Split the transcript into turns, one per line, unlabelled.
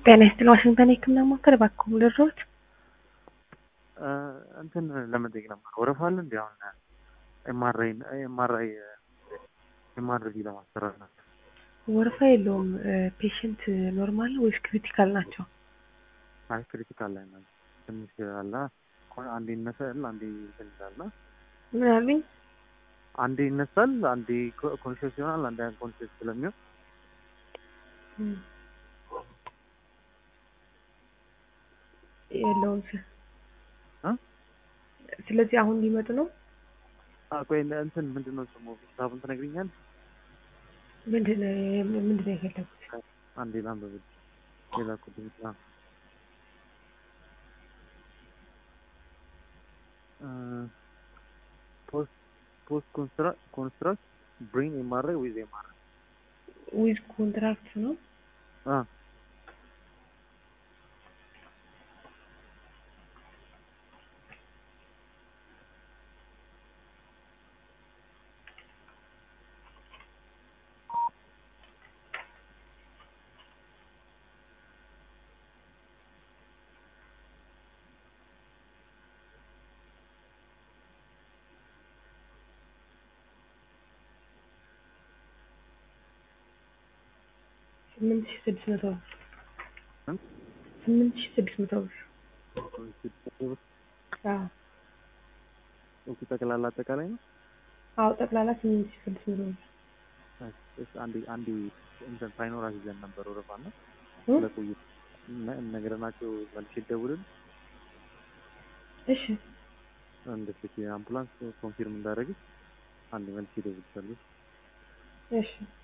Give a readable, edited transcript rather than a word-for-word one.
ጤና ይስጥልኝ ዋሽንግተን የህክምና ማዕከል እባክዎ ልርዳዎት?
እንትን ለመጠየቅ ነበር። ወረፋ አለ እንዴ? አሁን ኤምአርአይ ለማሰራት ነው።
ወረፋ የለውም። ፔሽንት ኖርማል ወይስ ክሪቲካል ናቸው?
አይ ክሪቲካል ላይ ነው። ትንሽ አለ አንዴ ይነሳል፣ አንዴ ይላል።
ምን አሉኝ?
አንዴ ይነሳል፣ አንዴ ኮንሽስ ይሆናል፣ አንዴ አንኮንሽስ ስለሚሆን
የለውም። ስለዚህ አሁን ሊመጡ ነው።
ቆይ እንትን ምንድነው ስሙ? ሂሳቡን ትነግሪኛለሽ?
ምንድነው የፈለጉት?
አንዴ ላንብብ። የላኩት ይችላል ፖስት ኮንስትራክት ብሬን ኤምአርአይ ዊዝ ኤምአርአይ
ዊዝ ኮንትራክት ነው። 8600 ብር 8600 ብር።
ኦኬ ጠቅላላ አጠቃላይ ነው።
አዎ ጠቅላላ 8600 ብር።
አንዴ እንትን ሳይኖራት ይዘን ነበር ወረፋና ለቆዩ ነገርናቸው መልሼ ደውልን።
እሺ
እንደዚህ አምቡላንስ ኮንፊርም እንዳደረግሽ አንድ መልሼ ደውልልሻለሁ።
እሺ